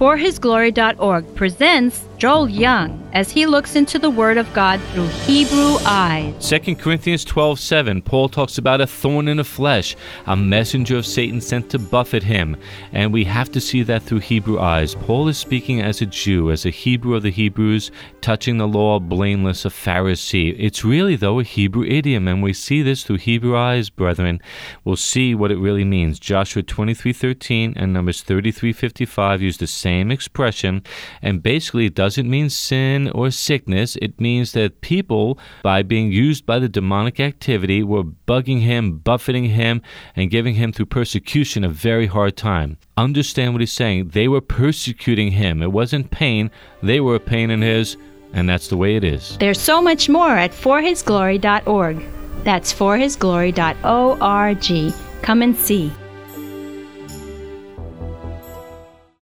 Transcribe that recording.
ForHisGlory.org presents Joel Young as he looks into the Word of God through Hebrew eyes. 2 Corinthians 12:7, Paul talks about a thorn in the flesh, a messenger of Satan sent to buffet him. And we have to see that through Hebrew eyes. Paul is speaking as a Jew, as a Hebrew of the Hebrews, touching the law, blameless, a Pharisee. It's really, though, a Hebrew idiom, and we see this through Hebrew eyes, brethren. We'll see what it really means. Joshua 23:13 and Numbers 33:55 use the same expression, and basically it doesn't mean sin or sickness. It means that people, by being used by the demonic activity, were bugging him, buffeting him, and giving him through persecution a very hard time. Understand what he's saying. They were persecuting him. It wasn't pain. They were a pain in his, and that's the way it is. There's so much more at ForHisGlory.org. That's ForHisGlory.org. Come and see.